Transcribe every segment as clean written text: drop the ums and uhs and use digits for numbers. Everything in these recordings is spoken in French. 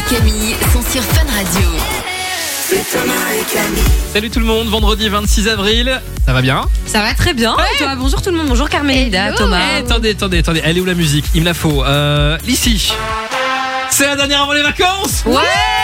et Camille sont sur Fun Radio. C'est Thomas et Camille. Salut tout le monde, vendredi 26 avril, ça va bien? Ça va très bien. Et toi, bonjour tout le monde, bonjour Carmélinda, Thomas. Attendez, elle est où la musique? Il me la faut. L'ici. C'est la dernière avant les vacances? Ouais.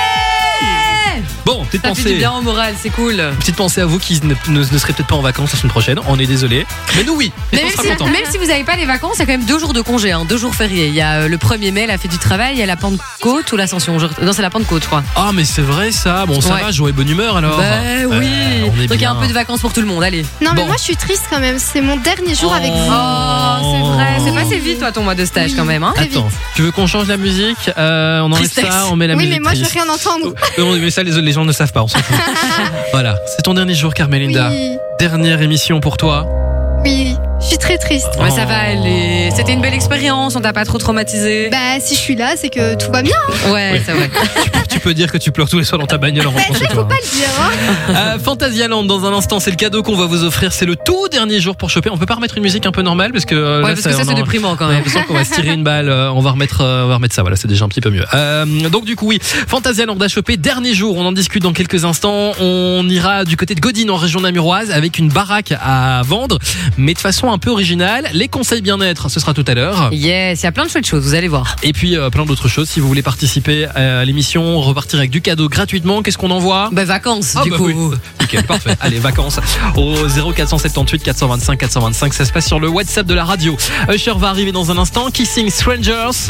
Bon, petite Ça fait du pensée. bien au moral, c'est cool. Petite pensée à vous qui ne serez peut-être pas en vacances la semaine prochaine. On est désolé. Mais nous, oui. Et Mais on même sera si, contents. même si vous n'avez pas les vacances, il y a quand même 2 jours de congé, 2 jours fériés. Il y a le 1er mai, la fête du travail, il y a la Pentecôte ou l'Ascension. Non, c'est la Pentecôte, je crois. Ah, mais c'est vrai ça. Bon, ça Ouais. va, joie bonne humeur alors. Oui. On est Donc il y a bien. un peu de vacances pour tout le monde, allez. Non, mais Bon. moi je suis triste quand même. C'est mon dernier jour avec vous. Oh, c'est vrai. C'est passé vite, toi, ton mois de stage, Oui. quand même. Hein. Très Attends, tu veux qu'on change la musique? On enlève Tristesse. ça, on met la Oui, musique mais moi je veux triste. rien entendre. Mais ça, les gens ne savent pas, on s'en fout. Voilà, c'est ton dernier jour, Carmélinda. Oui, Dernière émission pour toi. oui, je suis très triste. Ouais, ça va aller. C'était une belle expérience, on t'a pas trop traumatisé. Bah, si je suis là, c'est que tout va bien. Ouais, c'est vrai. Tu peux dire que tu pleures tous les soirs dans ta bagnole en rentrant chez toi. Pas le dire, hein. Fantasyland, dans un instant, c'est le cadeau qu'on va vous offrir. C'est le tout dernier jour pour choper. On peut pas remettre une musique un peu normale parce que Ouais, là, parce que ça, c'est déprimant quand On a même. l'impression qu'on va se tirer une balle. On va remettre ça. Voilà, c'est déjà un petit peu mieux. Donc du coup, oui, Fantasyland à choper. Dernier jour, on en discute dans quelques instants. On ira du côté de Godin en région namuroise avec une baraque à vendre, mais de façon un peu originale. Les conseils bien-être, ce sera tout à l'heure. Yes, il y a plein de chouettes choses, vous allez voir. Et puis plein d'autres choses. Si vous voulez participer à l'émission, repartir avec du cadeau gratuitement, qu'est-ce qu'on envoie? Bah, vacances, Ah du bah coup. oui. Nickel, parfait. Allez, vacances au 0478 425 425. Ça se passe sur le WhatsApp de la radio. Usher va arriver dans un instant. Kissing Strangers.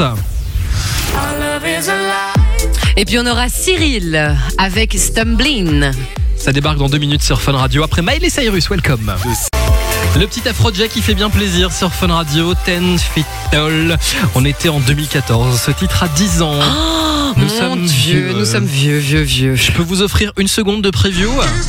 Et puis on aura Cyril avec Stumbling. Ça débarque dans 2 minutes sur Fun Radio. Après Miley Cyrus, welcome. Le petit Afrojack qui fait bien plaisir sur Fun Radio. 10 Feet Tall. On était en 2014. Ce titre a 10 ans. Nous sommes vieux. Je peux vous offrir une seconde de preview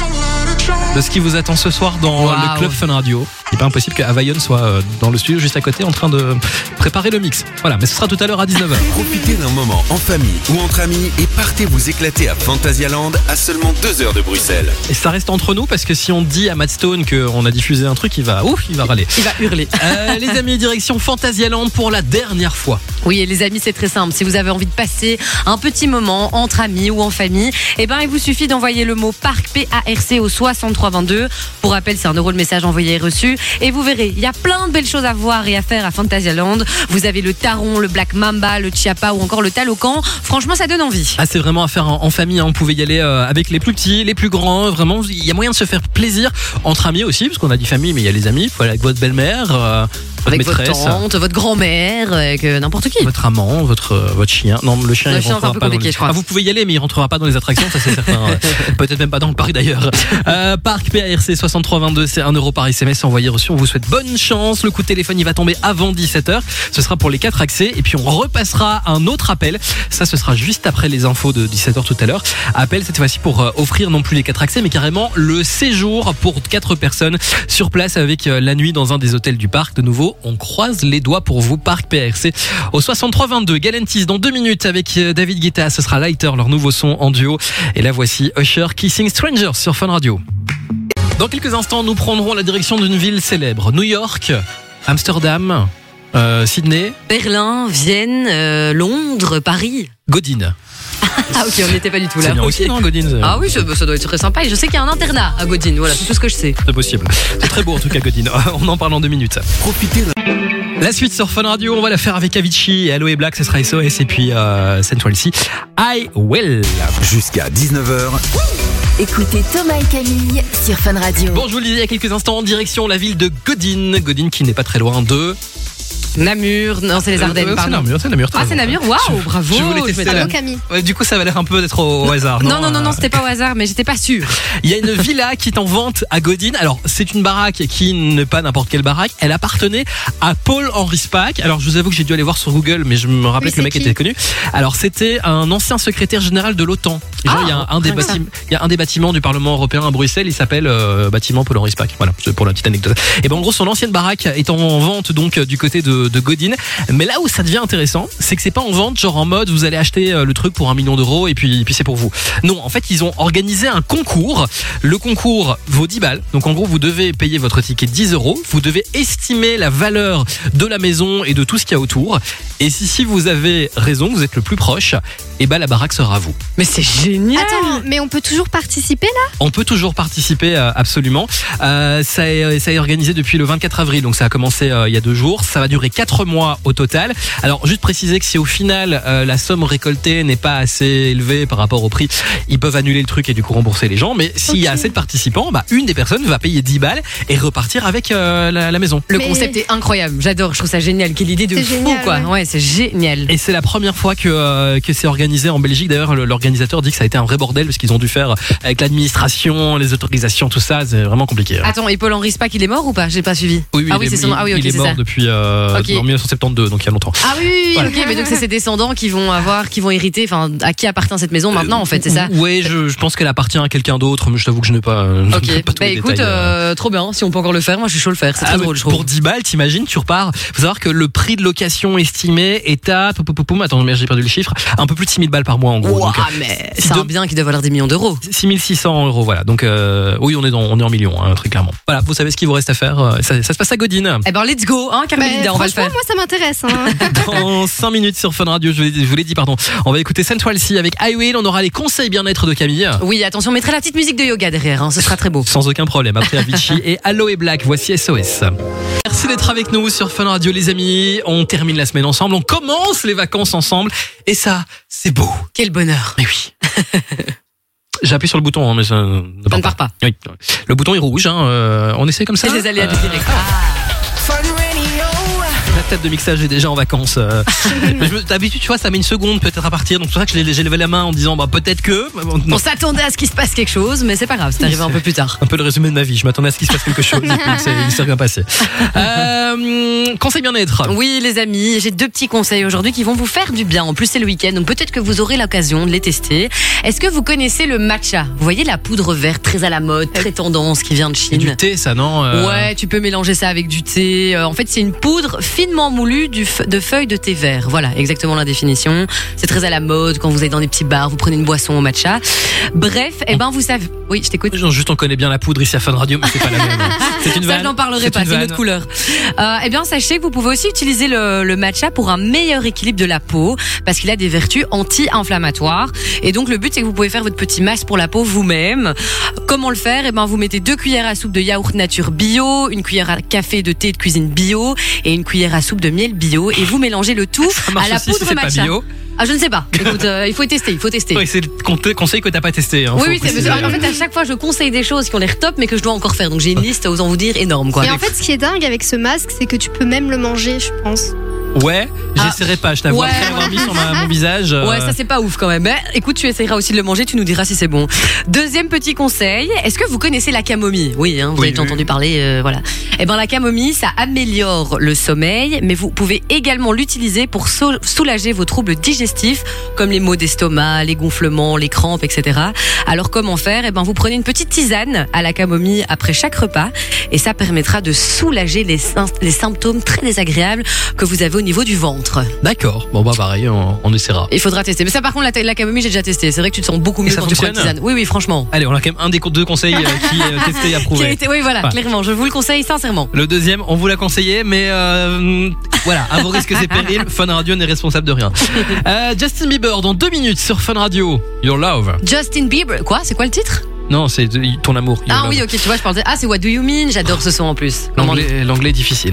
de ce qui vous attend ce soir dans Wow. le Club Fun Radio. Il n'est pas impossible qu'Avayon soit dans le studio juste à côté en train de préparer le mix. Voilà, mais ce sera tout à l'heure à 19h. Profitez d'un moment en famille ou entre amis et partez vous éclater à Fantasyland à seulement 2 heures de Bruxelles. Et ça reste entre nous parce que si on dit à Matt Stone qu'on a diffusé un truc, il va râler. Il va hurler. Les amis, direction Fantasyland pour la dernière fois. Oui, et les amis, c'est très simple. Si vous avez envie de passer un petit moment entre amis ou en famille, eh ben, il vous suffit d'envoyer le mot parc PARC au 6322. Pour rappel, c'est 1 € le message envoyé et reçu. Et vous verrez, il y a plein de belles choses à voir et à faire à Fantasyland. Vous avez le Taron, le Black Mamba, le Chiappa ou encore le Talocan. Franchement, ça donne envie. Ah, c'est vraiment à faire en famille. Vous pouvez y aller avec les plus petits, les plus grands. Vraiment, il y a moyen de se faire plaisir entre amis aussi, parce qu'on a dit famille, mais il y a les amis. Faut aller avec votre belle-mère, votre Avec votre maîtresse, tante, votre grand-mère, avec n'importe qui. votre amant, votre chien. Non, le chien, Le il chien, c'est un rentrera peu pas dans compliqué, les... je crois. Ah, vous pouvez y aller, mais il rentrera pas dans les attractions, ça c'est certain. Peut-être même pas dans le parc d'ailleurs. Parc PARC 6322, c'est 1 € par SMS envoyé reçu. On vous souhaite bonne chance. Le coup de téléphone, il va tomber avant 17h. Ce sera pour les 4 accès. Et puis on repassera un autre appel. Ça, ce sera juste après les infos de 17h tout à l'heure. Appel cette fois-ci pour offrir non plus les 4 accès, mais carrément le séjour pour 4 personnes sur place avec la nuit dans un des hôtels du parc. De nouveau, on croise les doigts pour vous. Parc PARC au 6322. Galantis dans 2 minutes avec David Guetta. Ce sera Lighter, leur nouveau son en duo. Et là, voici Usher, Kissing Strangers sur Fun Radio. Dans quelques instants, nous prendrons la direction d'une ville célèbre. New York, Amsterdam, Sydney, Berlin, Vienne, Londres, Paris. Godin. Ah ok, on n'était pas du tout là. C'est bien aussi, Ok. non, Godin? Ah oui, ça doit être très sympa. Et je sais qu'il y a un internat à Godin. Voilà, c'est tout ce que je sais. C'est possible. C'est très beau en tout cas, Godin. On en parle en 2 minutes. Profitez d'un La suite sur Fun Radio, on va la faire avec Avicii et Aloe Black, ce sera SOS et puis Central C. I Will. jusqu'à 19h. Écoutez Thomas et Camille sur Fun Radio. Bon, je vous le disais il y a quelques instants, en direction la ville de Godin. Godin qui n'est pas très loin de... Namur, non, c'est les Ardennes, pardon. C'est Namur. t'as Ah, raison. c'est Namur, waouh, bravo. je voulais je tester m'étonne. Allô Camille. Ouais, du coup, ça va l'air un peu d'être au hasard. Non, c'était pas au hasard, mais j'étais pas sûre. Il y a une villa qui est en vente à Godin. Alors, c'est une baraque qui n'est pas n'importe quelle baraque. Elle appartenait à Paul-Henri Spaak. Alors, je vous avoue que j'ai dû aller voir sur Google, mais je me rappelais Oui, que le mec c'est qui était connu. Alors, c'était un ancien secrétaire général de l'OTAN. Et genre, il y a il y a un des bâtiments du Parlement européen à Bruxelles. Il s'appelle bâtiment Paul-Henri Spaak. Voilà, c'est pour la petite anecdote. Et ben, en gros, son ancienne baraque est en vente donc du côté de de Godine. Mais là où ça devient intéressant, c'est que c'est pas en vente, genre en mode vous allez acheter le truc pour 1 million d'euros et puis c'est pour vous. Non, en fait, ils ont organisé un concours. Le concours vaut 10 balles. Donc en gros, vous devez payer votre ticket 10 euros. Vous devez estimer la valeur de la maison et de tout ce qu'il y a autour. Et si vous avez raison, vous êtes le plus proche, et ben la baraque sera à vous. Mais c'est génial. Attends, mais on peut toujours participer là? On peut toujours participer, absolument. Ça est organisé depuis le 24 avril, donc ça a commencé il y a 2 jours. Ça va durer 4 mois au total. Alors, juste préciser que si au final la somme récoltée n'est pas assez élevée par rapport au prix, ils peuvent annuler le truc et du coup rembourser les gens. Mais s'il y a assez de participants, une des personnes va payer 10 balles et repartir avec la maison. Le concept est incroyable. J'adore. Je trouve ça génial. Quelle idée de fou, génial, quoi. Ouais, c'est génial. Et c'est la première fois que c'est organisé en Belgique. D'ailleurs, l'organisateur dit que ça a été un vrai bordel parce qu'ils ont dû faire avec l'administration, les autorisations, tout ça. C'est vraiment compliqué. Attends, et Paul-Henri Spaak, il est mort ou pas? J'ai pas suivi. Oui, ah oui, c'est son... ah oui, ok, il est c'est mort ça. depuis en 1972, donc il y a longtemps. Ah oui, Voilà. ok, mais donc c'est ses descendants qui vont hériter, enfin, à qui appartient cette maison maintenant, en fait, c'est ça? Oui, je pense qu'elle appartient à quelqu'un d'autre, mais je t'avoue que je n'ai pas. Ok, pas tous bah les écoute, détails. trop bien, si on peut encore le faire, moi je suis chaud de le faire, c'est très drôle, je trouve. Pour 10 balles, t'imagines, tu repars. Faut savoir que le prix de location estimé est à, attends, mais j'ai perdu le chiffre, un peu plus de 6 000 balles par mois en gros. Ouah, Donc, mais c'est un bien qui doit valoir des millions d'euros. 6 600 euros, voilà. Donc, oui, on est en millions, très clairement. Voilà, vous savez ce qu'il vous reste à faire. Ça se passe à Godine. Eh ben, let's go, hein, Carmelida, on va le faire. Moi, ça m'intéresse. Hein. Dans 5 minutes sur Fun Radio, je vous l'ai dit, pardon. On va écouter Central C avec I Will. On aura les conseils bien-être de Camille. Oui, attention, on mettra la petite musique de yoga derrière, hein, ce sera très beau. Sans aucun problème. Après Avicii et Aloe Black, voici SOS. Merci d'être avec nous sur Fun Radio, les amis. On termine la semaine ensemble. On commence les vacances ensemble. Et ça, c'est beau. Quel bonheur. Mais oui. J'ai appuyé sur le bouton, hein, mais ça ne part pas. Oui. Le bouton est rouge. On essaie comme ça. C'est les aléas du direct. La tête de mixage est déjà en vacances. D'habitude, tu vois, ça met une seconde peut-être à partir. Donc c'est pour ça que j'ai levé la main en disant peut-être que. On s'attendait à ce qu'il se passe quelque chose, mais c'est pas grave, c'est arrivé un peu plus tard. Un peu le résumé de ma vie. Je m'attendais à ce qu'il se passe quelque chose. Et puis il s'est rien passé. Conseil bien-être. Oui, les amis, j'ai 2 petits conseils aujourd'hui qui vont vous faire du bien. En plus, c'est le week-end, donc peut-être que vous aurez l'occasion de les tester. Est-ce que vous connaissez le matcha? Vous voyez la poudre verte très à la mode, très tendance, qui vient de Chine. Du thé, ça, non? Ouais, tu peux mélanger ça avec du thé. En fait, c'est une poudre finement moulue de feuilles de thé vert. Voilà, exactement la définition. C'est très à la mode quand vous êtes dans des petits bars, vous prenez une boisson au matcha. Bref, vous savez. Oui, je t'écoute. Juste, on connaît bien la poudre ici à Fun Radio, mais c'est pas la même. C'est une vanne. Ça, je n'en parlerai pas, c'est une autre couleur. Sachez que vous pouvez aussi utiliser le matcha pour un meilleur équilibre de la peau, parce qu'il a des vertus anti-inflammatoires. Et donc, le but, c'est que vous pouvez faire votre petit masque pour la peau vous-même. Comment le faire? Vous mettez 2 cuillères à soupe de yaourt nature bio, 1 cuillère à café de thé de cuisine bio et 1 cuillère à soupe de miel bio, et vous mélangez le tout à la poudre si matcha. Pas bio. Ah, je ne sais pas. Écoute, il faut tester. Oui, c'est le conseil que t'as pas testé. Hein, oui, c'est en fait à chaque fois je conseille des choses qui ont l'air top mais que je dois encore faire. Donc j'ai une liste, osons vous dire, énorme quoi. Et en fait, ce qui est dingue avec ce masque, c'est que tu peux même le manger, je pense. Ouais, j'essaierai pas, je t'avoue, Ouais. après l'avoir mis sur mon visage. Ouais, ça c'est pas ouf quand même. Mais écoute, tu essaieras aussi de le manger, tu nous diras si c'est bon. Deuxième petit conseil, est-ce que vous connaissez la camomille? Oui, hein, vous avez déjà entendu parler, voilà. La camomille, ça améliore le sommeil, mais vous pouvez également l'utiliser pour soulager vos troubles digestifs, comme les maux d'estomac, les gonflements, les crampes, etc. Alors comment faire? Vous prenez une petite tisane à la camomille après chaque repas, et ça permettra de soulager les symptômes très désagréables que vous avez au niveau du ventre. D'accord. Bon pareil, on essaiera. Il faudra tester. Mais ça par contre la camomille j'ai déjà testé. C'est vrai que tu te sens beaucoup mieux ça quand tu prends fonctionne une tisane. Oui franchement. Allez, on a quand même un des 2 conseils qui est testé et approuvé. Oui voilà, clairement, je vous le conseille sincèrement. Le deuxième, on vous l'a conseillé, mais voilà, à vos risques et périls, Fun Radio n'est responsable de rien. Justin Bieber dans 2 minutes sur Fun Radio. Your Love. What c'est quoi le titre? Non, c'est ton amour. Your Love. Oui, ok, tu vois, je pensais. Ah, c'est What Do You Mean? J'adore ce son en plus. L'anglais est difficile.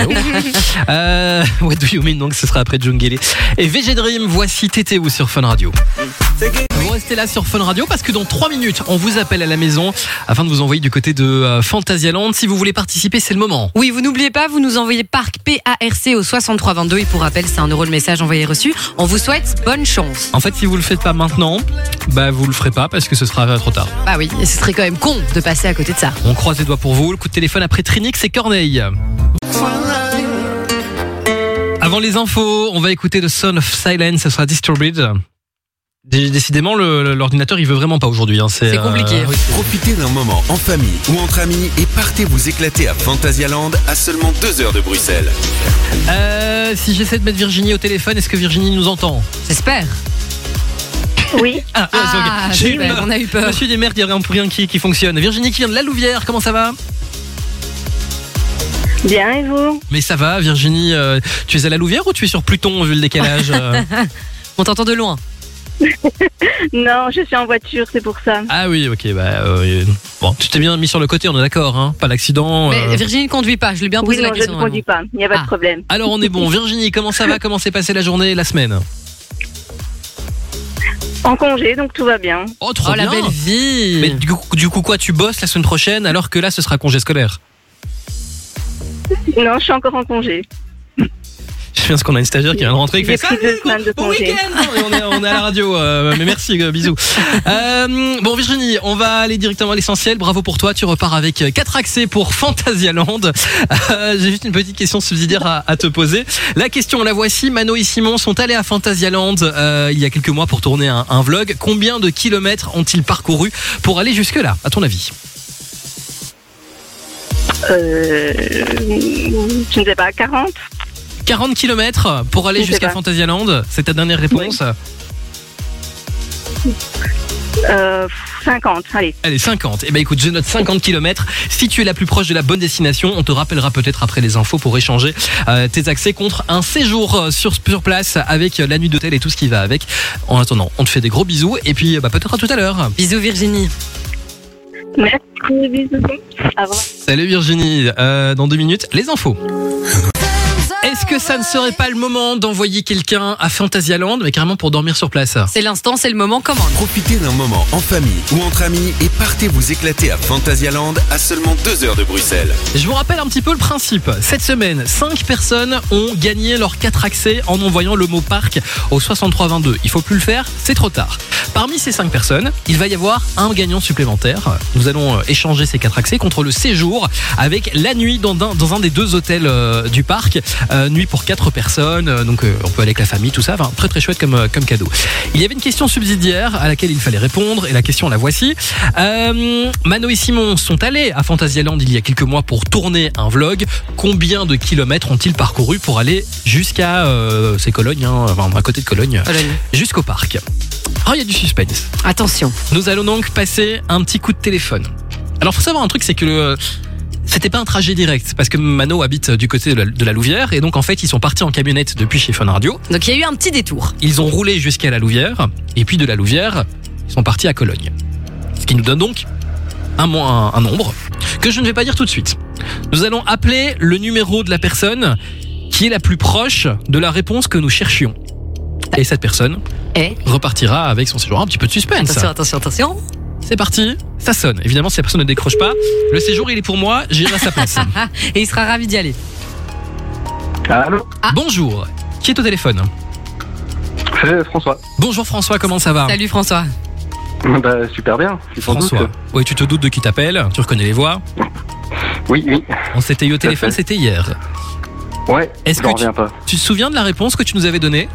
What Do You Mean, donc ce sera après Jungele. Et VG Dream, voici TTU sur Fun Radio. Vous restez là sur Fun Radio parce que dans 3 minutes, on vous appelle à la maison afin de vous envoyer du côté de Fantasyland. Si vous voulez participer, c'est le moment. Oui, vous n'oubliez pas, vous nous envoyez Parc PARC au 6322 et pour rappel, c'est 1 euro le message envoyé reçu. On vous souhaite bonne chance. En fait, si vous le faites pas maintenant, vous le ferez pas parce que ce sera trop tard. Bah oui, et ce serait quand même con de passer à côté de ça. On croise les doigts pour vous. Le coup de téléphone après Trinix et Corneille. Avant les infos, on va écouter The Son of Silence, ce sera Disturbed. Décidément, l'ordinateur, il veut vraiment pas aujourd'hui. Hein. C'est compliqué. Oui. Profitez d'un moment en famille ou entre amis et partez vous éclater à Phantasialand à seulement 2 heures de Bruxelles. Si j'essaie de mettre Virginie au téléphone, est-ce que Virginie nous entend? J'espère. Oui. Ah, Ah, j'ai eu super, peur. on a eu peur. Monsieur des mères, il y a rien pour rien qui fonctionne. Virginie qui vient de la Louvière, comment ça va? Bien, et vous? Mais ça va, Virginie. Tu es à la Louvière ou tu es sur Pluton vu le décalage? On t'entend de loin. Non, je suis en voiture, c'est pour ça. Ah oui, ok. Bon, tu t'es bien mis sur le côté, on est d'accord, hein? Pas d'accident. Mais Virginie ne conduit pas, je lui ai bien Oui, posé non, la je question. ne conduis pas, il n'y a pas de problème. Alors on est bon. Virginie, comment ça va? Comment s'est passée la journée et la semaine? En congé, donc tout va bien. Oh, trop Oh, bien. la belle vie. Mais du coup quoi, tu bosses la semaine prochaine alors que là ce sera congé scolaire? Non, je suis encore en congé. Je pense qu'on a une stagiaire qui vient de rentrer et qui J'ai fait pris 2 semaines de bon congé. week-end. On est à la radio, mais merci, bisous. Bon Virginie, on va aller directement à l'essentiel. Bravo pour toi, tu repars avec 4 accès pour Phantasialand. J'ai juste une petite question subsidiaire à te poser. La question, la voici. Mano et Simon sont allés à Phantasialand il y a quelques mois pour tourner un vlog. Combien de kilomètres ont-ils parcouru pour aller jusque là, à ton avis? Je ne sais pas, 40? 40 km pour aller Je sais jusqu'à pas. Phantasialand. C'est ta dernière réponse? 50, allez. Allez, 50. Eh ben écoute, je note 50 km. Si tu es la plus proche de la bonne destination, on te rappellera peut-être après les infos pour échanger tes accès contre un séjour sur place avec la nuit d'hôtel et tout ce qui va avec. En attendant, on te fait des gros bisous et puis peut-être à tout à l'heure. Bisous Virginie. Merci, bisous. Au revoir. Salut Virginie. Dans 2 minutes, les infos. Est-ce que ça ne serait pas le moment d'envoyer quelqu'un à Phantasialand, mais carrément pour dormir sur place? C'est l'instant, c'est le moment, commande. Profitez d'un moment en famille ou entre amis et partez vous éclater à Phantasialand à seulement 2 heures de Bruxelles. Je vous rappelle un petit peu le principe. Cette semaine, 5 personnes ont gagné leurs 4 accès en envoyant le mot parc au 6322. Il faut plus le faire, c'est trop tard. Parmi ces 5 personnes, il va y avoir un gagnant supplémentaire. Nous allons échanger ces 4 accès contre le séjour avec la nuit dans un des 2 hôtels du parc. Nuit pour 4 personnes, donc on peut aller avec la famille, tout ça. Enfin, très très chouette comme cadeau. Il y avait une question subsidiaire à laquelle il fallait répondre et la question la voici. Mano et Simon sont allés à Phantasialand il y a quelques mois pour tourner un vlog. Combien de kilomètres ont-ils parcouru pour aller jusqu'à c'est Cologne, hein, enfin, à côté de Cologne, jusqu'au parc? Oh, il y a du suspense. Attention. Nous allons donc passer un petit coup de téléphone. Alors, faut savoir un truc, c'est que c'était pas un trajet direct parce que Mano habite du côté de la Louvière et donc en fait ils sont partis en camionnette depuis chez Fun Radio. Donc il y a eu un petit détour. Ils ont roulé jusqu'à la Louvière et puis de la Louvière ils sont partis à Cologne. Ce qui nous donne donc un nombre que je ne vais pas dire tout de suite. Nous allons appeler le numéro de la personne qui est la plus proche de la réponse que nous cherchions. Et cette personne repartira avec son séjour. Un petit peu de suspense. Attention. C'est parti, ça sonne. Évidemment, si la personne ne décroche pas, le séjour il est pour moi, j'irai à sa place. Et il sera ravi d'y aller. Allô? Bonjour, qui est au téléphone? C'est François. Bonjour François, comment ça va? Salut François. Bah, super bien. François, oui, tu te doutes de qui t'appelle, tu reconnais les voix. Oui. On s'était eu au téléphone, c'était hier. Ouais, Est-ce que reviens pas. tu te souviens de la réponse que tu nous avais donnée?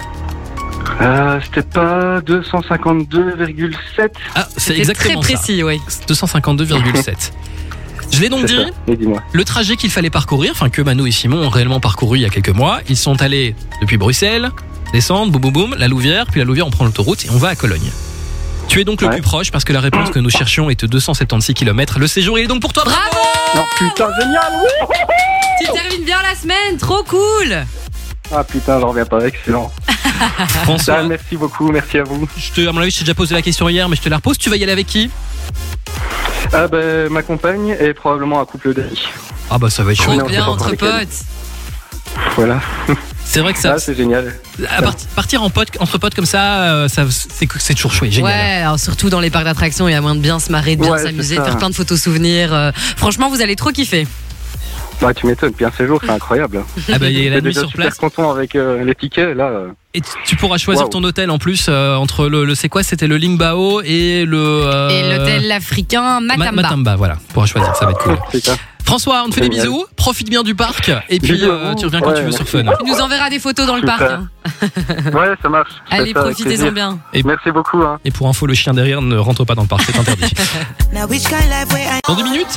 C'était pas 252,7. Ah, c'est C'était exactement très précis, oui. ça. 252,7. Je l'ai donc dit, Mais dis-moi. le trajet qu'il fallait parcourir, enfin que Mano et Simon ont réellement parcouru il y a quelques mois, ils sont allés depuis Bruxelles, descendre, boum boum boum, la Louvière, puis la Louvière on prend l'autoroute et on va à Cologne. Tu es donc le plus proche parce que la réponse que nous cherchions est de 276 km. Le séjour il est donc pour toi. Bravo! Oh putain, génial! Oui. Tu termines bien la semaine, trop cool! Ah putain, j'en reviens pas, excellent. François, Ah, merci beaucoup, merci à vous. à mon avis, je t'ai déjà posé la question hier, mais je te la repose. Tu vas y aller avec qui? Ah bah, ma compagne est probablement un couple d'amis. Ah bah ça va être Trop chouette. on sait bien pas entre encore potes. Voilà. C'est vrai que ça, Ah, c'est génial. partir entre potes comme ça, c'est toujours chouette, génial. Ouais, alors surtout dans les parcs d'attractions, il y a moyen de bien se marrer, de bien Ouais, s'amuser, c'est de ça. faire plein de photos souvenirs. Franchement, vous allez trop kiffer. Bah, tu m'étonnes, puis un séjour, c'est incroyable. Ah bah il y a la J'étais nuit déjà sur super place. content avec les tickets, là. Et tu pourras choisir Wow. ton hôtel en plus entre le c'est quoi? C'était le Lingbao et le Et l'hôtel africain Matamba. Matamba, voilà. Tu pourras choisir, ça va être cool. C'est ça. François, on te fait des bisous. Profite bien du parc. Et puis, Bisous à vous. tu reviens quand Ouais, tu veux sur merci. Fun. Tu nous enverras des photos dans le Super. parc. Hein. Ouais, ça marche. Je fais Allez, ça avec profitez-en plaisir. bien. Merci beaucoup. Hein. Et pour info, le chien derrière ne rentre pas dans le parc, c'est interdit. Dans 2 minutes,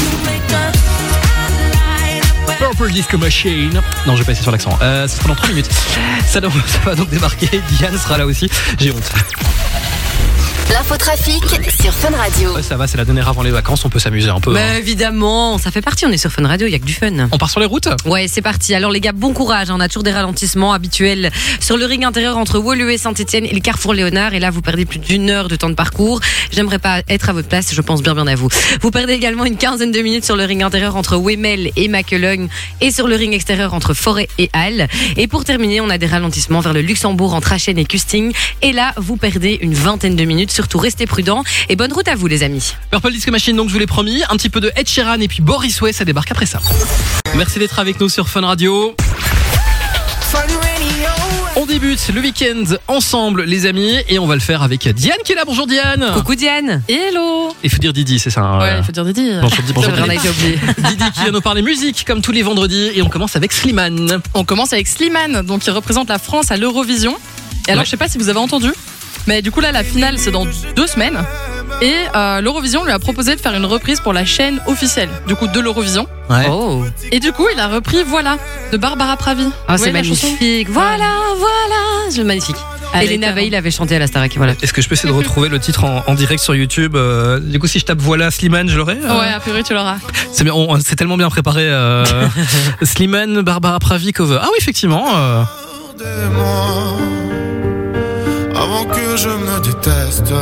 Purple Disco Machine. Non, je vais passer sur l'accent. Ce sera dans 3 minutes. Ça va donc débarquer. Diane sera là aussi. J'ai honte. L'infotrafic sur Fun Radio. Ouais, ça va, c'est la dernière avant les vacances. On peut s'amuser un peu. Bah Hein. évidemment, ça fait partie, on est sur Fun Radio, il y a que du fun. On part sur les routes. Ouais, c'est parti. Alors les gars, bon courage. On a toujours des ralentissements habituels sur le ring intérieur entre Woluwe et Saint-Etienne et le Carrefour Léonard. Et là, vous perdez plus d'1 heure de temps de parcours. J'aimerais pas être à votre place, je pense bien à vous. Vous perdez également une quinzaine de minutes sur le ring intérieur entre Wemel et Maquelone et sur le ring extérieur entre Forêt et Halle. Et pour terminer, on a des ralentissements vers le Luxembourg entre Achen et Custine. Et là, vous perdez une vingtaine de minutes. Surtout, restez prudents et bonne route à vous, les amis. Purple Disco Machine, donc je vous l'ai promis. Un petit peu de Ed Sheeran et puis Boris Way, ça débarque après ça. Merci d'être avec nous sur Fun Radio. On débute le week-end ensemble, les amis, et on va le faire avec Diane qui est là. Bonjour Diane. Coucou Diane. Hello. Il faut dire Didi, c'est ça. Ouais, il faut dire Didi. Bonjour Didi. C'est vrai, on a été oublié. Didi qui vient nous parler musique comme tous les vendredis, et on commence avec Slimane. On commence avec Slimane, donc qui représente la France à l'Eurovision. Et alors, Ouais. je sais pas si vous avez entendu, mais du coup là, la finale c'est dans 2 semaines. Et l'Eurovision lui a proposé de faire une reprise pour la chaîne officielle, du coup de l'Eurovision. Ouais. Oh, Et du coup, il a repris Voilà de Barbara Pravi. Ah, Vous c'est voyez la chanson magnifique. Voilà, voilà. C'est magnifique. Elle Elena était Veil avait chanté à la Starac. Voilà. Est-ce que je peux essayer de retrouver le titre en direct sur YouTube Du coup, si je tape Voilà Slimane, je l'aurai Ouais, a priori tu l'auras. C'est bien, c'est tellement bien préparé. Slimane, Barbara Pravi, cover. Ah oui, effectivement. Avant que je me déteste.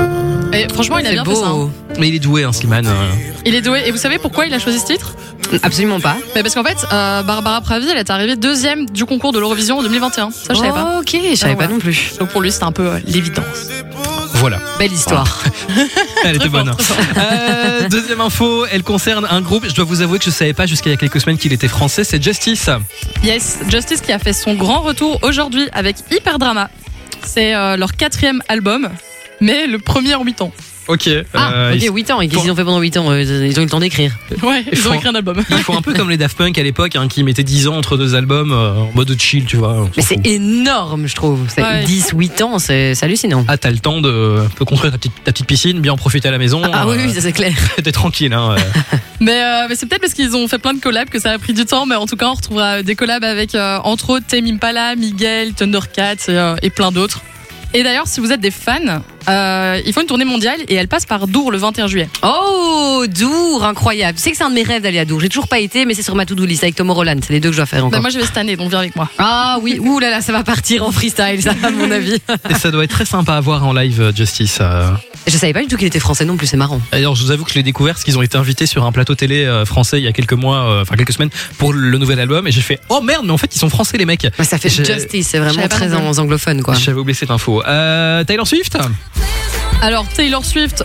Et franchement, il a C'est bien fait ça. beau. Hein. Mais il est doué, hein, Slimane. Il est doué. Et vous savez pourquoi il a choisi ce titre? Absolument pas. Mais parce qu'en fait, Barbara Pravi, elle est arrivée 2e du concours de l'Eurovision en 2021. Ça, je savais pas. Ok, je savais Ah, pas ouais. non plus. Donc pour lui, c'était un peu l'évidence. Voilà. Belle histoire. Elle était Très bonne. fort, très fort. Deuxième info, elle concerne un groupe. Je dois vous avouer que je savais pas jusqu'à il y a quelques semaines qu'il était français. C'est Justice. Yes, Justice qui a fait son grand retour aujourd'hui avec Hyper Drama. C'est leur 4e album, mais le premier en 8 ans. Ok. Ah, ok, ils, 8 ans. Et qu'est-ce qu'ils ont fait pendant 8 ans Ils ont eu le temps d'écrire. Ouais, ils font- ont écrit un album. ils font un peu comme les Daft Punk à l'époque, hein, qui mettaient 10 ans entre 2 albums en mode chill, tu vois. on s'en Mais c'est fout. énorme, je trouve. C'est Ouais. 10, 8 ans, c'est hallucinant. Ah, t'as le temps de construire ta petite piscine, bien en profiter à la maison. Ah oui, ça c'est clair. T'es tranquille. Hein, Mais c'est peut-être parce qu'ils ont fait plein de collabs que ça a pris du temps, mais en tout cas, on retrouvera des collabs avec, entre autres, Tame Impala, Miguel, Thundercat et plein d'autres. Et d'ailleurs, si vous êtes des fans, ils font une tournée mondiale et elle passe par Dour le 21 juillet. Oh, Dour, incroyable. Tu sais que c'est un de mes rêves d'aller à Dour. J'ai toujours pas été, mais c'est sur ma to-do list avec Tom Holland. C'est les deux que je dois faire Bah, encore. moi, je vais cette année, donc viens avec moi. Ah oui, ouh là là, ça va partir en freestyle, ça, à mon avis. et ça doit être très sympa à voir en live, Justice. Je savais pas du tout qu'il était français non plus, c'est marrant. D'ailleurs, je vous avoue que je l'ai découvert parce qu'ils ont été invités sur un plateau télé français il y a quelques mois, enfin quelques semaines, pour le nouvel album. Et j'ai fait, oh merde, mais en fait, ils sont français, les mecs. Ouais, ça fait Je- Justice, c'est je vraiment savais pas très non plus. anglophone, quoi. J'avais oublié cette info. Taylor Swift. Alors, Taylor Swift,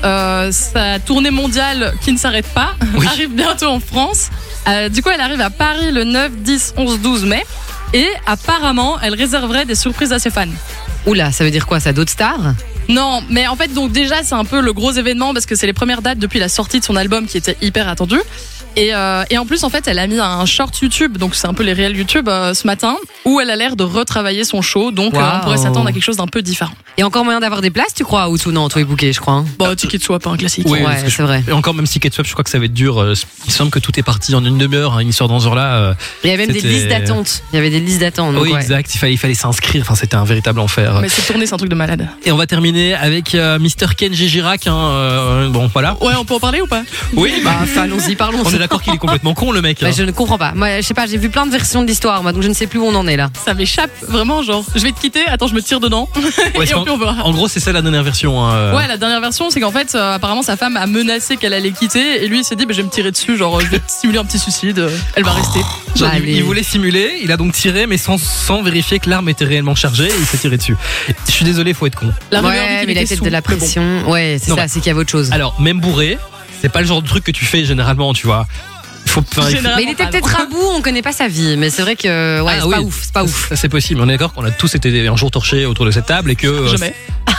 sa tournée mondiale qui ne s'arrête pas, Oui. arrive bientôt en France. Du coup, elle arrive à Paris le 9, 10, 11, 12 mai. Et apparemment, elle réserverait des surprises à ses fans. Oula, ça veut dire quoi, ça, d'autres stars? Non, mais en fait, donc déjà, c'est un peu le gros événement parce que c'est les premières dates depuis la sortie de son album qui était hyper attendu. Et en plus, en fait, elle a mis un short YouTube, donc c'est un peu les réels YouTube ce matin, où elle a l'air de retravailler son show. Donc, Wow. on pourrait s'attendre à quelque chose d'un peu différent. Et encore moyen d'avoir des places, tu crois? Ou tout, non, toi est booké, je crois. Hein. Bon, ticket de swap, un classique. Oui, parce Ouais, que c'est vrai. Et encore, même si Swap, je crois que ça va être dur. Il semble que tout est parti en une demi-heure, hein, une histoire dans ce genre-là. Il y avait même des C'était- listes d'attente. Il y avait des listes d'attente. donc Oui, ouais. exact. Il fallait s'inscrire. Enfin, c'était un véritable enfer. Mais cette tournée, c'est un truc de malade. Et on va terminer avec Mr. Kenji Girac. Hein, bon, voilà. Ouais, on peut en parler ou pas? Oui, Bah, enfin, allons-y, parlons. on est d'accord qu'il est complètement con, le mec. Bah, hein. je ne comprends pas. Moi, je sais pas, j'ai vu plein de versions de l'histoire, moi, donc je ne sais plus où on en est là. Ça m'échappe vraiment, genre, je vais te quitter, attends, je me tire dedans. Ouais, Et c'est puis on verra. en gros, c'est ça la dernière version. Hein. Ouais, la dernière version, c'est qu'en fait, apparemment, sa femme a menacé qu'elle allait quitter, et lui, il s'est dit, bah, je vais me tirer dessus, genre, je vais simuler un petit suicide, elle va rester. Genre, Bah, il allez. voulait simuler, il a donc tiré, mais sans vérifier que l'arme était réellement chargée, et il s'est tiré dessus. Je suis désolé, faut être con. La rumeur dit Ouais, qu'il mais il a était peut-être sous, de la mais bon. pression. Ouais, c'est Non, ça, bah- c'est qu'il y avait autre chose. Alors, même bourré, c'est pas le genre de truc que tu fais généralement, tu vois. Généralement, Mais il était pas, peut-être à bout, on connaît pas sa vie, mais c'est vrai que ouais, Ah c'est oui. pas ouf, c'est pas ouf. Ça, c'est possible. On est d'accord qu'on a tous été un jour torchés autour de cette table et que. Jamais.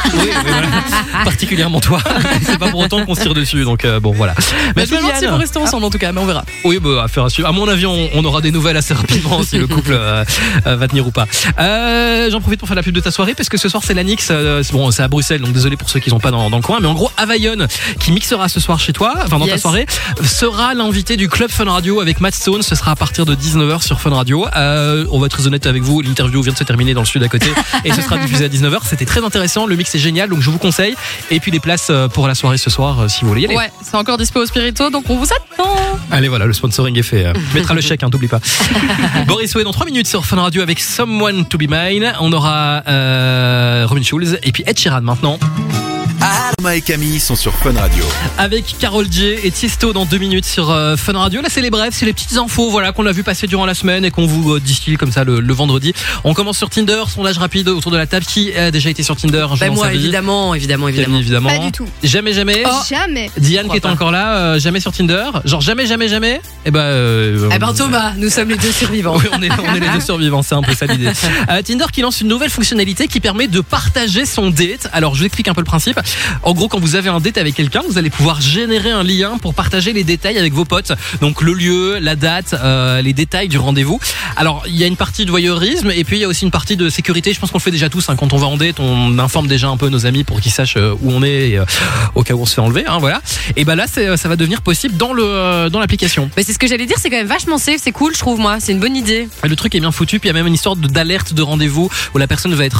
Oui, voilà. Particulièrement toi. C'est pas pour autant qu'on se tire dessus, donc bon voilà. Mais je me demande si vous restez ensemble en tout cas, mais on verra. Oui, bah affaire à suivre. À mon avis, on aura des nouvelles assez rapidement si le couple va tenir ou pas. J'en profite pour faire la pub de ta soirée parce que ce soir c'est l'Anix. Bon, c'est à Bruxelles, donc désolé pour ceux qui sont pas dans le coin, mais en gros, Availlon qui mixera ce soir chez toi, enfin dans ta soirée, sera l'invité du Club Fun Radio avec Matt Stone. Ce sera à partir de 19h sur Fun Radio. On va être très honnête avec vous, l'interview vient de se terminer dans le sud à côté et ce sera diffusé à 19h. C'était très intéressant, le mix est génial, donc je vous conseille. Et puis les places pour la soirée ce soir si vous voulez y aller. Ouais, c'est encore dispo au Spirito, donc on vous attend. Allez, voilà, le sponsoring est fait. Mettra le chèque, t'oublie pas. Boris Way dans 3 minutes sur Fun Radio avec Someone to Be Mine. On aura Robin Schulz et puis Ed Sheeran maintenant. Thomas et Camille sont sur Fun Radio. Avec Karol J et Tiesto dans 2 minutes sur Fun Radio. Là, c'est les brefs, c'est les petites infos, voilà, qu'on a vu passer durant la semaine et qu'on vous distille comme ça le vendredi. On commence sur Tinder, sondage rapide autour de la table. Qui a déjà été sur Tinder? Moi, évidemment. Évidemment. Pas du tout. Jamais. Jamais. Diane qui est encore là, jamais sur Tinder. Genre jamais. Eh ben Thomas, nous sommes les deux survivants. Oui, on est les deux survivants, c'est un peu ça l'idée. Tinder qui lance une nouvelle fonctionnalité qui permet de partager son date. Alors je vous explique un peu le principe. En gros, quand vous avez un date avec quelqu'un, vous allez pouvoir générer un lien pour partager les détails avec vos potes. Donc le lieu, la date, les détails du rendez-vous. Alors il y a une partie de voyeurisme et puis il y a aussi une partie de sécurité. Je pense qu'on le fait déjà tous. Quand on va en date, on informe déjà un peu nos amis pour qu'ils sachent où on est et, au cas où on se fait enlever. Voilà. Et ben là, ça va devenir possible dans l'application. Mais c'est ce que j'allais dire. C'est quand même vachement safe. C'est cool, je trouve, moi. C'est une bonne idée. Et le truc est bien foutu. Puis il y a même une histoire d'alerte de rendez-vous où la personne va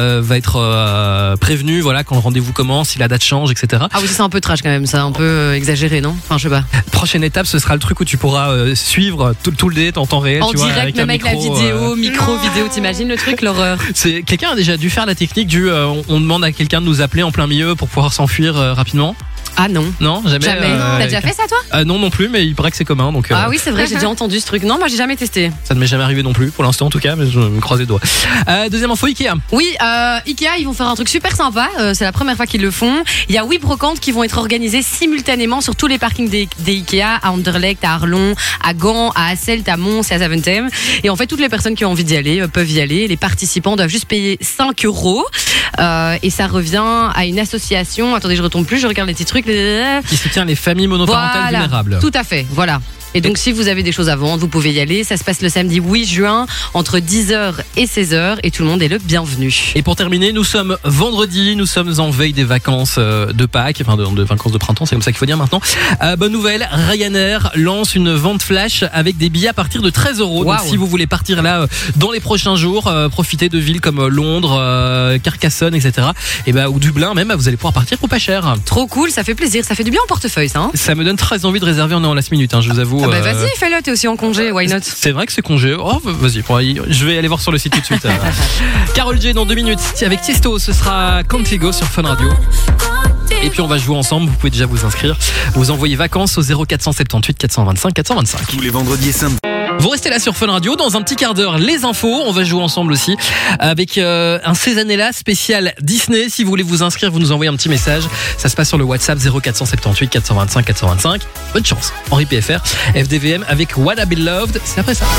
être prévenue. Voilà, quand le rendez-vous commence, si la date change, etc. Ah oui, c'est un peu trash quand même, ça, un peu exagéré, non? Enfin, je sais pas. Prochaine étape, ce sera le truc où tu pourras suivre tout le date en temps réel. En tu direct, vois, avec même avec la vidéo, micro-vidéo, t'imagines le truc, l'horreur? Quelqu'un a déjà dû faire la technique du on demande à quelqu'un de nous appeler en plein milieu pour pouvoir s'enfuir rapidement. Ah non. Non, jamais. T'as déjà fait ça, toi? Non plus, mais il paraît que c'est commun. Donc, ah oui, c'est vrai, j'ai déjà entendu ce truc. Non, moi j'ai jamais testé. Ça ne m'est jamais arrivé non plus, pour l'instant en tout cas, mais je me croise les doigts. Deuxième info, Ikea. Oui, Ikea, ils vont faire un truc super sympa. C'est la première fois qu'ils le font. Il y a 8 brocantes qui vont être organisées simultanément sur tous les parkings des Ikea, à Anderlecht, à Arlon, à Gand, à Hasselt, à Mons et à Zaventem. Et en fait, toutes les personnes qui ont envie d'y aller peuvent y aller. Les participants doivent juste payer 5 €. Et ça revient à une association. Attendez, je retombe plus, je regarde les petits trucs. Qui soutient les familles monoparentales vulnérables. Tout à fait, voilà. Et donc si vous avez des choses à vendre, vous pouvez y aller. Ça se passe le samedi 8 juin entre 10h et 16h et tout le monde est le bienvenu. Et pour terminer, nous sommes vendredi, nous sommes en veille des vacances de Pâques, enfin de vacances de printemps, c'est comme ça qu'il faut dire maintenant. Bonne nouvelle, Ryanair lance une vente flash avec des billets à partir de 13 €. Wow. Donc si vous voulez partir là dans les prochains jours, profitez de villes comme Londres, Carcassonne, etc. Et ou Dublin même, vous allez pouvoir partir pour pas cher. Trop cool, ça fait plaisir, ça fait du bien en portefeuille ça. Ça me donne très envie de réserver en last minute, je vous avoue. Vas-y, fais-le, t'es aussi en congé, why not? C'est vrai que c'est congé. Oh, vas-y, je vais aller voir sur le site tout de suite. Karol J dans 2 minutes avec Tiesto, ce sera Contigo sur Fun Radio. Et puis on va jouer ensemble, vous pouvez déjà vous inscrire. Vous envoyez vacances au 0478 425 425. Tous les vendredis et samedis. Vous restez là sur Fun Radio, dans un petit quart d'heure, les infos, on va jouer ensemble aussi avec un ces années-là spécial Disney. Si vous voulez vous inscrire, vous nous envoyez un petit message, ça se passe sur le WhatsApp 0478 425 425. Bonne chance. Henri PFR, FDVM avec What I Be Loved, c'est après ça.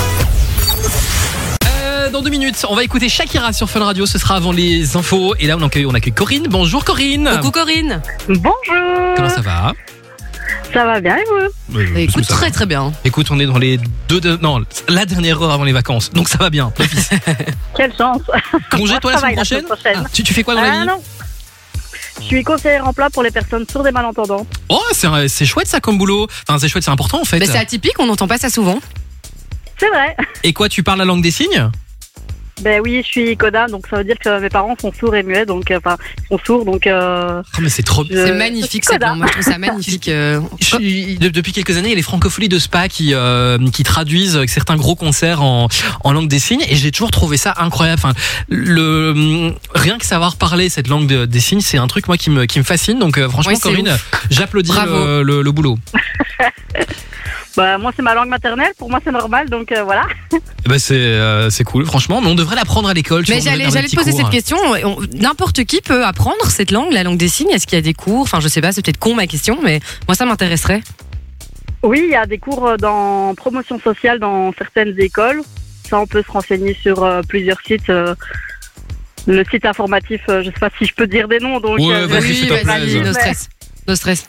Dans 2 minutes, on va écouter Shakira sur Fun Radio, ce sera avant les infos. Et là on accueille Corinne. Bonjour Corinne. Coucou Corinne. Bonjour. Comment ça va? Ça va bien et vous? Écoute, très très bien. Écoute, on est dans les la dernière heure avant les vacances, donc ça va bien. Quelle chance. Congé toi la semaine prochaine? Tu fais quoi dans la vie? Non. Je suis conseillère en plat pour les personnes sourdes et malentendantes. Oh, c'est chouette ça comme boulot. Enfin, c'est chouette, c'est important en fait. Mais c'est atypique, on n'entend pas ça souvent. C'est vrai. Et quoi, tu parles la langue des signes? Ben oui, je suis coda, donc ça veut dire que mes parents sont sourds et muets, donc sont sourds, donc. Oh mais c'est trop. C'est magnifique ça. Moi je trouve ça magnifique. Depuis quelques années, il y a les francopholies de Spa qui traduisent certains gros concerts en langue des signes, et j'ai toujours trouvé ça incroyable. Enfin, rien que savoir parler cette langue des signes, c'est un truc moi qui me fascine. Donc franchement, oui, Corinne, j'applaudis le boulot. Bah, moi c'est ma langue maternelle, pour moi c'est normal, donc voilà. C'est cool franchement, mais on devrait l'apprendre à l'école. Mais j'allais te poser cette question, n'importe qui peut apprendre cette langue, la langue des signes? Est-ce qu'il y a des cours? Enfin je sais pas, c'est peut-être con ma question, mais moi ça m'intéresserait. Oui, il y a des cours dans promotion sociale dans certaines écoles, ça on peut se renseigner sur plusieurs sites. le site informatif, je sais pas si je peux dire des noms, donc Ouais, vas-y, s'il te plaît. vas-y, no stress.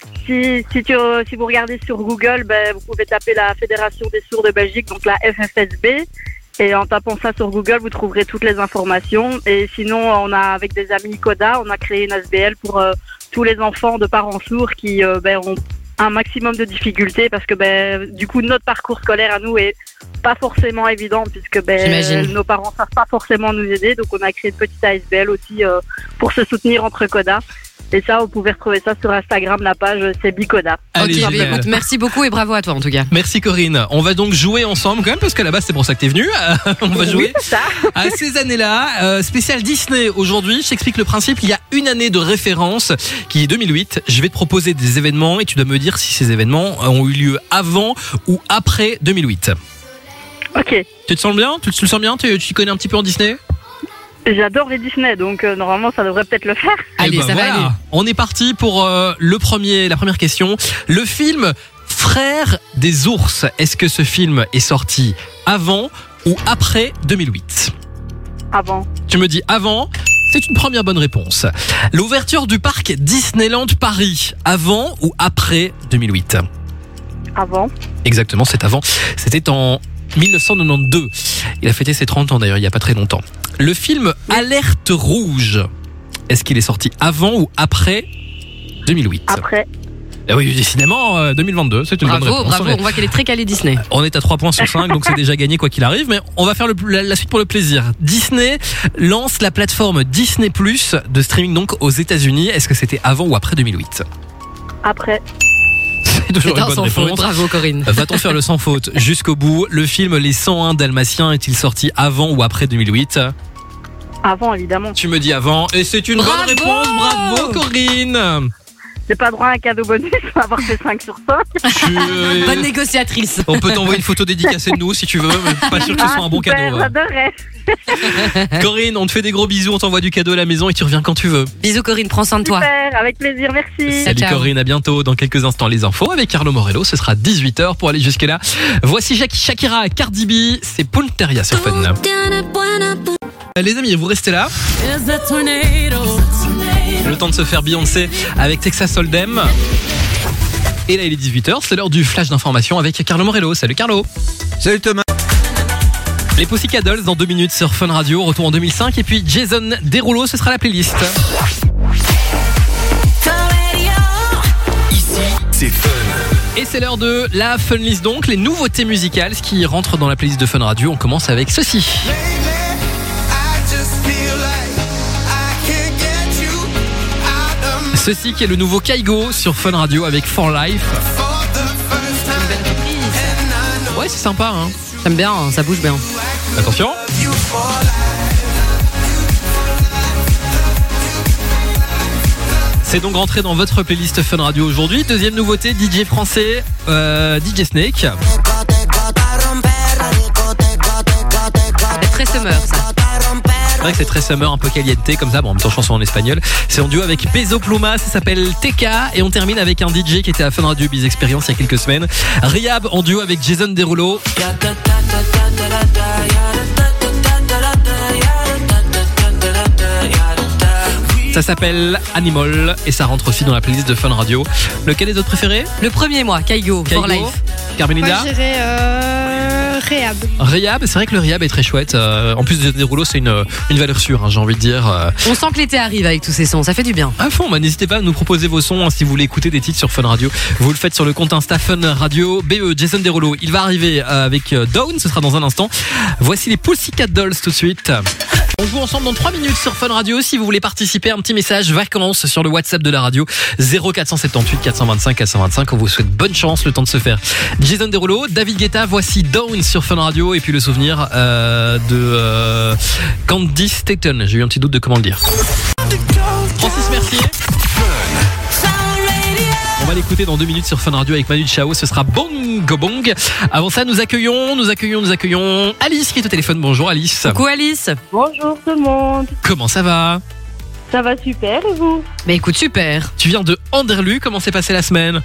si vous regardez sur Google, vous pouvez taper la Fédération des sourds de Belgique, donc la FFSB, et en tapant ça sur Google, vous trouverez toutes les informations. Et sinon, on a avec des amis Coda, on a créé une ASBL pour tous les enfants de parents sourds qui ont un maximum de difficultés, parce que du coup notre parcours scolaire à nous est pas forcément évident, puisque nos parents savent pas forcément nous aider, donc on a créé une petite ASBL aussi pour se soutenir entre Coda. Et ça, vous pouvez retrouver ça sur Instagram, la page c'est Bicoda. Allez, Ok, génial. écoute, merci beaucoup et bravo à toi en tout cas. Merci Corinne. On va donc jouer ensemble quand même, parce qu'à la base c'est pour ça que t'es venue. On va jouer c'est ça. à ces années-là. Spécial Disney aujourd'hui. Je t'explique le principe. Il y a une année de référence qui est 2008. Je vais te proposer des événements et tu dois me dire si ces événements ont eu lieu avant ou après 2008. Ok. Tu te sens bien? Tu te sens bien? Tu t'y connais un petit peu en Disney? J'adore les Disney, donc normalement ça devrait peut-être le faire. Allez, Eh ça va aller. On est parti pour la première question. Le film Frères des ours. Est-ce que ce film est sorti avant ou après 2008? Avant. Tu me dis avant. C'est une première bonne réponse. L'ouverture du parc Disneyland Paris, avant ou après 2008? Avant. Exactement, c'est avant. C'était en 1992. Il a fêté ses 30 ans d'ailleurs, il n'y a pas très longtemps. Le film Alerte Rouge, est-ce qu'il est sorti avant ou après 2008? Après. Eh oui, décidément, 2022, c'est une bonne réponse. Bravo, on voit qu'elle est très calée Disney. On est à 3 points sur 5, donc c'est déjà gagné quoi qu'il arrive, mais on va faire la suite pour le plaisir. Disney lance la plateforme Disney Plus de streaming donc aux États-Unis. Est-ce que c'était avant ou après 2008? Après. C'est toujours C'est une un bonne sans faute. réponse. Bravo Corinne. Va-t-on faire le sans faute jusqu'au bout? Le film Les 101 Dalmatiens est-il sorti avant ou après 2008? Avant, évidemment. Tu me dis avant, et c'est une bonne Bravo. réponse. Bravo Corinne. J'ai pas droit à un cadeau bonus, on va avoir fait 5 sur 5. Bonne négociatrice. On peut t'envoyer une photo dédicacée de nous si tu veux, mais pas sûr que ce soit un bon cadeau. J'adorerais. Corinne, on te fait des gros bisous, on t'envoie du cadeau à la maison et tu reviens quand tu veux. Bisous Corinne, prends soin de toi. Super, avec plaisir, merci. Salut Ciao. Corinne, à bientôt. Dans quelques instants, les infos avec Carlo Morello. Ce sera 18h pour aller jusque-là. Voici Shakira, Cardi B, c'est Punteria sur Fun. Les amis, vous restez là. Le temps de se faire Beyoncé avec Texas Hold'em. Et là, il est 18h, c'est l'heure du flash d'information avec Carlo Morello. Salut Carlo. Salut Thomas. Les Pussycat Dolls dans 2 minutes sur Fun Radio, retour en 2005. Et puis Jason Derulo, ce sera la playlist. Ici, c'est Fun. Et c'est l'heure de la Fun List donc, les nouveautés musicales qui rentrent dans la playlist de Fun Radio. On commence avec ceci. Ceci qui est le nouveau Kaigo sur Fun Radio avec For Life. Ouais, c'est sympa hein. J'aime bien, ça bouge bien. Attention. C'est donc rentré dans votre playlist Fun Radio aujourd'hui. Deuxième nouveauté, DJ français, DJ Snake. C'est très summer ça. C'est vrai que c'est très summer, un peu caliente comme ça, bon en même temps chanson en espagnol. C'est en duo avec Peso Pluma, ça s'appelle TK. Et on termine avec un DJ qui était à Fun Radio Biz Experience il y a quelques semaines, Rihab en duo avec Jason Derulo. Ça s'appelle Animal et ça rentre aussi dans la playlist de Fun Radio. Lequel est votre préféré? Le premier mois, Kaigo, For Life. Carmelina? Moi, je dirais Rehab. Rehab, c'est vrai que le Rehab est très chouette. En plus de Derulo, c'est une valeur sûre, hein, j'ai envie de dire. On sent que l'été arrive avec tous ces sons, ça fait du bien. À fond, n'hésitez pas à nous proposer vos sons hein, si vous voulez écouter des titres sur Fun Radio. Vous le faites sur le compte Insta Fun Radio BE Jason Derulo. Il va arriver avec Dawn, ce sera dans un instant. Voici les Pussycat Dolls tout de suite. On joue ensemble dans 3 minutes sur Fun Radio. Si vous voulez participer, un petit message vacances sur le WhatsApp de la radio 0478 425 425. On vous souhaite bonne chance, le temps de se faire. Jason Derulo, David Guetta, voici Dawn sur Fun Radio et puis le souvenir de Candice Staton. J'ai eu un petit doute de comment le dire. Francis Mercier. On va l'écouter dans 2 minutes sur Fun Radio avec Manu Chao. Ce sera Bongo Bong. Avant ça, nous accueillons Alice qui est au téléphone. Bonjour Alice. Coucou Alice. Bonjour tout le monde. Comment ça va? Ça va super et vous? Bah écoute, super. Tu viens de Anderlu. Comment s'est passée la semaine?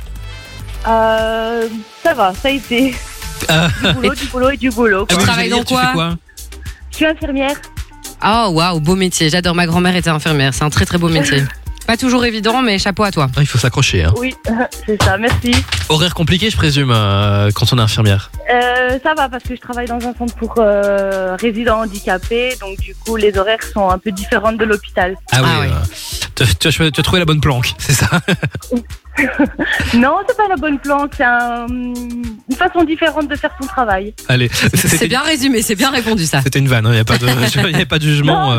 Ça va, ça a été. Du boulot et du boulot. Ah oui, travailles j'allais dans dire, tu fais quoi? Je suis infirmière. Oh waouh, beau métier. J'adore. Ma grand-mère était infirmière. C'est un très très beau métier. Pas toujours évident, mais chapeau à toi. Il faut s'accrocher. Hein. Oui, c'est ça, merci. Horaire compliqué, je présume, quand on est infirmière. Ça va parce que je travaille dans un centre pour résidents handicapés, donc du coup les horaires sont un peu différents de l'hôpital. Ah oui. Tu as trouvé la bonne planque, c'est ça? Non, c'est pas la bonne planque, c'est une façon différente de faire son travail. Allez, c'est bien résumé, c'est bien répondu ça. C'était une vanne, il n'y a pas de jugement.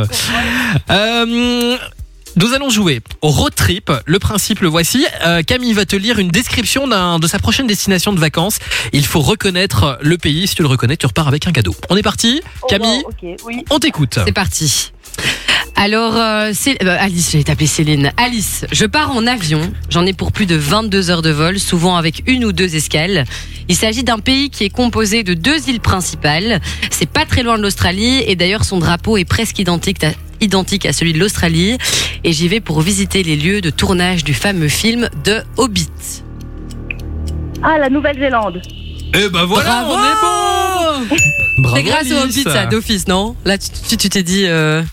Nous allons jouer au road trip. Le principe, le voici. Camille va te lire une description de sa prochaine destination de vacances. Il faut reconnaître le pays. Si tu le reconnais, tu repars avec un cadeau. On est parti, Camille. Okay, oui. On t'écoute. C'est parti. Alors, Alice, j'allais taper Céline. Alice, je pars en avion. J'en ai pour plus de 22 heures de vol, souvent avec 1 ou 2 escales. Il s'agit d'un pays qui est composé de 2 îles principales. C'est pas très loin de l'Australie et d'ailleurs son drapeau est presque identique à celui de l'Australie. Et j'y vais pour visiter les lieux de tournage du fameux film de Hobbit. Ah, la Nouvelle-Zélande. Eh ben voilà, Bravo. on est bon. Bravo, C'est grâce au Alice. Hobbit, ça, d'office, non? Là, tu t'es dit...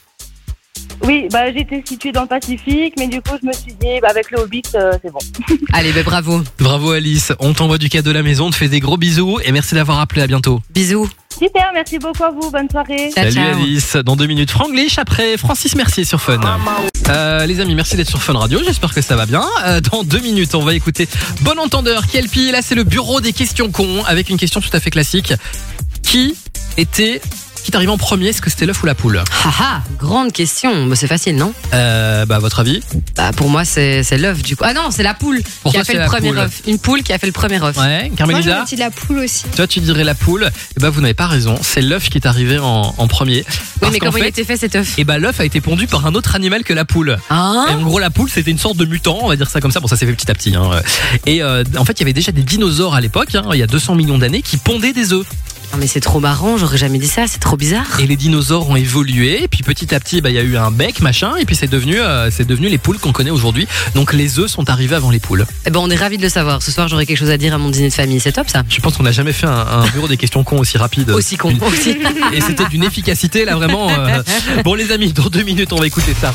Oui, j'étais située dans le Pacifique, mais du coup je me suis dit, avec le Hobbit, c'est bon. Allez, bravo. Bravo Alice, on t'envoie du cadeau de la maison, on te fait des gros bisous et merci d'avoir appelé, à bientôt. Bisous. Super, merci beaucoup à vous, bonne soirée. Ciao, Salut ciao. Alice, dans 2 minutes Franglish, après Francis Mercier sur Fun. Les amis, merci d'être sur Fun Radio, j'espère que ça va bien. Dans 2 minutes, on va écouter Bon Entendeur, qui est le pire. Là c'est le bureau des questions cons, avec une question tout à fait classique. Qui t'arrive en premier, est-ce que c'était l'œuf ou la poule? Haha, grande question. C'est facile, non? À votre avis? Pour moi, c'est l'œuf du coup. Ah non, c'est la poule Pour qui toi, a fait c'est le la premier poule. œuf. Une poule qui a fait le premier œuf. Ouais, Moi, Carmelisa? j'aurais dit la poule aussi. Toi, tu dirais la poule. Et vous n'avez pas raison. C'est l'œuf qui est arrivé en premier. Oui, Parce mais qu'en comment il fait, était fait cet œuf? l'œuf a été pondu par un autre animal que la poule. Ah. Et en gros, la poule, c'était une sorte de mutant, on va dire ça comme ça. Bon, ça s'est fait petit à petit. Hein. Et en fait, il y avait déjà des dinosaures à l'époque, il y a 200 millions d'années, qui pondaient des œufs. Non, mais c'est trop marrant, j'aurais jamais dit ça, c'est trop bizarre. Et les dinosaures ont évolué. Et puis petit à petit, il y a eu un bec, machin. Et puis c'est devenu les poules qu'on connaît aujourd'hui. Donc les œufs sont arrivés avant les poules. Eh ben, on est ravis de le savoir. Ce soir, j'aurai quelque chose à dire à mon dîner de famille. C'est top, ça. Je pense qu'on n'a jamais fait un bureau des questions cons aussi rapide. Aussi con. Aussi. Et c'était d'une efficacité là vraiment. Bon les amis, dans 2 minutes, on va écouter ça.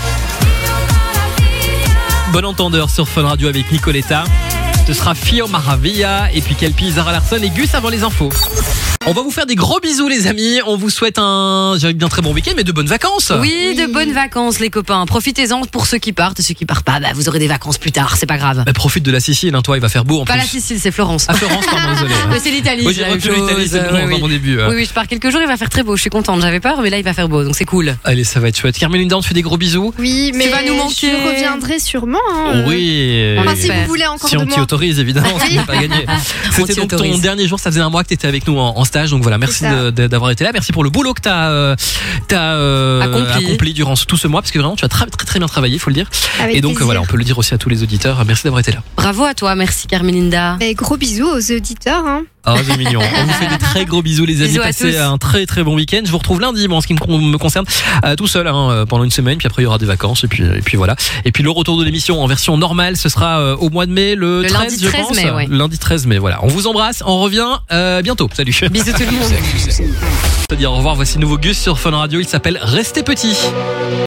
Bon Entendeur sur Fun Radio avec Nicoletta. Ce sera Fio Maravilla et puis Kelpie, Zara Larsson et Gus avant les infos. On va vous faire des gros bisous les amis. On vous souhaite un très bon week-end mais de bonnes vacances. Oui, de bonnes vacances les copains. Profitez-en pour ceux qui partent et ceux qui partent pas. Vous aurez des vacances plus tard, c'est pas grave. Profite de la Sicile, hein, toi il va faire beau en Pas plus. la Sicile, c'est Florence. Ah Florence, pardon, désolé. Mais c'est l'Italie. Oui, j'ai c'est la retenu même l'Italie, chose. c'est bon, dans mon début. Oui, je pars quelques jours, il va faire très beau. Je suis contente. J'avais peur, mais là il va faire beau, donc c'est cool. Allez, ça va être chouette. Carmelinda, on te fait des gros bisous. Oui, mais vas nous manquer. je reviendrai sûrement. Hein. Oui. Enfin, si J'espère. vous voulez encore Si de on t'y moi. autorise, évidemment, ce n'est pas gagné. C'était t'y donc ton autorise. dernier jour, ça faisait un mois que tu étais avec nous en stage, donc voilà, merci C'est ça. d'avoir été là, merci pour le boulot que t'as accompli durant tout ce mois, parce que vraiment tu as très très bien travaillé, il faut le dire. Avec Et donc plaisir. voilà, on peut le dire aussi à tous les auditeurs, merci d'avoir été là. Bravo à toi, merci Carmelinda. Et gros bisous aux auditeurs. Hein. Oh, c'est mignon. On vous fait des très gros bisous les amis, Bisous à passez tous. un très très bon week-end. Je vous retrouve lundi, en ce qui me concerne, tout seul pendant une semaine, puis après il y aura des vacances et puis voilà. Et puis le retour de l'émission en version normale, ce sera au mois de mai, le 13 lundi je 13 pense. mai, ouais. Lundi 13 mai, voilà. On vous embrasse, on revient bientôt. Salut. Bisous tout le monde. C'est-à-dire au revoir, voici nouveau Gus sur Fun Radio, il s'appelle Restez petit.